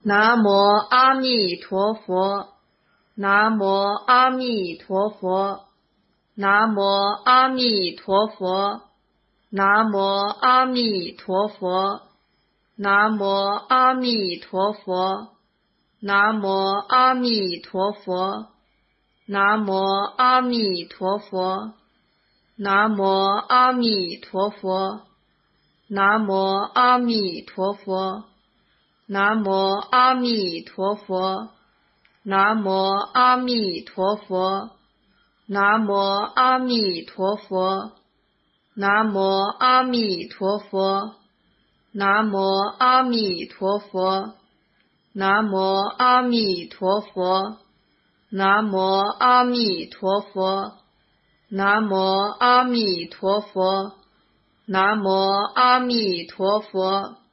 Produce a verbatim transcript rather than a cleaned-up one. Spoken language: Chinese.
南无阿弥陀佛，南无阿弥陀佛，南无阿弥陀佛，南无阿弥陀佛，南无阿弥陀佛，南无阿弥陀佛，南无阿弥陀佛，南无阿弥陀佛，南无阿弥陀佛，南无阿弥陀佛，南无阿弥陀佛，南无阿弥陀佛，南无阿弥陀佛，南无阿弥陀佛，南无阿弥陀佛，南无阿弥陀佛，南无阿弥陀佛，南无阿弥陀佛。